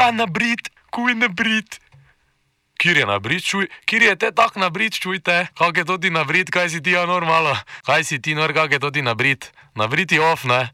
ta nabrit, kuj nabrit. Kjer je nabrit, čuj? Kjer je te tak nabrit, čujte? Kak je to ti nabrit, kaj si ti normalo? Kaj si ti nor, kak je to ti nabrit? Nabrit je off, ne?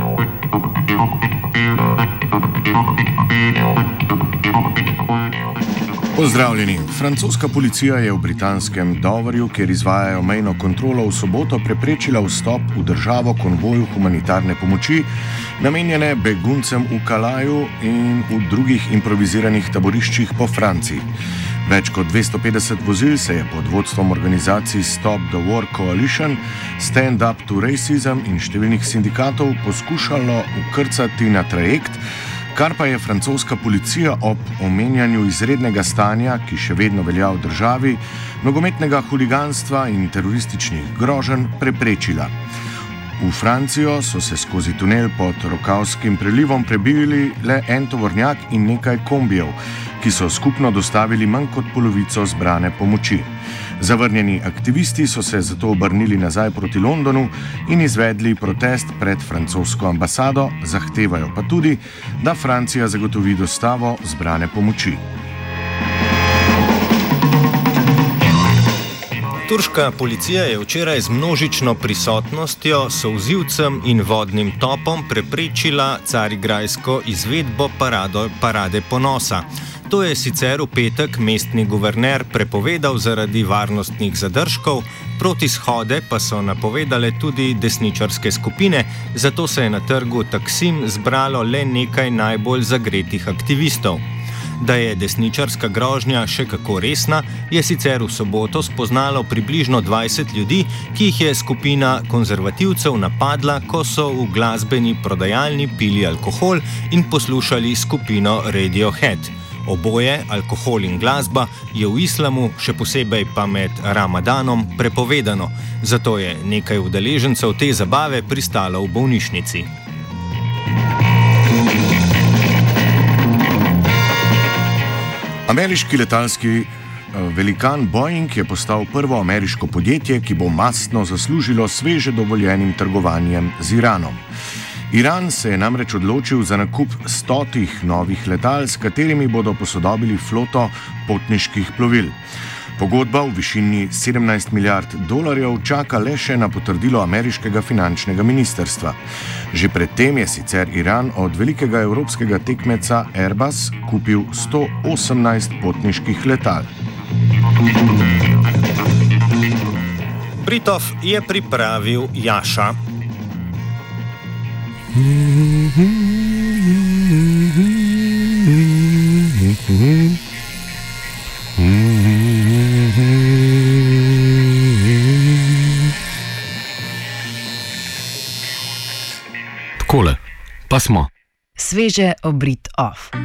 Pozdravljeni. Francoska policija je v britanskem Doverju, kjer izvajajo mejno kontrolo, v soboto preprečila vstop v državo konvoju humanitarne pomoči, namenjene beguncem v Calaisu in v drugih improviziranih taboriščih po Franciji. Več kot 250 vozil se je pod vodstvom organizacij Stop the War Coalition, Stand Up to Racism in številnih sindikatov poskušalo vkrcati na trajekt, kar pa je francoska policija ob omenjanju izrednega stanja, ki še vedno velja v državi, nogometnega huliganstva in terorističnih groženj preprečila. V Francijo so se skozi tunel pod Rokavskim prelivom prebili le en tovornjak in nekaj kombijev, ki so skupno dostavili manj kot polovico zbrane pomoči. Zavrnjeni aktivisti so se zato obrnili nazaj proti Londonu in izvedli protest pred francosko ambasado, zahtevajo pa tudi, da Francija zagotovi dostavo zbrane pomoči. Turška policija je včeraj z množično prisotnostjo, solzivcem in vodnim topom preprečila carigrajsko izvedbo parade ponosa. To je sicer v petek mestni guverner prepovedal zaradi varnostnih zadržkov, proti shode pa so napovedale tudi desničarske skupine, zato se je na trgu Taksim zbralo le nekaj najbolj zagretih aktivistov. Da je desničarska grožnja še kako resna, je sicer v soboto spoznalo približno 20 ljudi, ki jih je skupina konzervativcev napadla, ko so v glasbeni prodajalni pili alkohol in poslušali skupino Radiohead. Oboje, alkohol in glasba, je v islamu, še posebej pa med Ramadanom, prepovedano, zato je nekaj udeležencev te zabave pristalo v bolnišnici. Ameriški letalski velikan Boeing je postal prvo ameriško podjetje, ki bo mastno zaslužilo sveže dovoljenim trgovanjem z Iranom. Iran se je namreč odločil za nakup 100 novih letal, s katerimi bodo posodobili floto potniških plovil. Pogodba v višini $17 milijard čaka le še na potrdilo ameriškega finančnega ministrstva. Že predtem je sicer Iran od velikega evropskega tekmeca Airbus kupil 118 potniških letal. Britov je pripravil Jaša. Takole, pa smo. Sveže obrit off.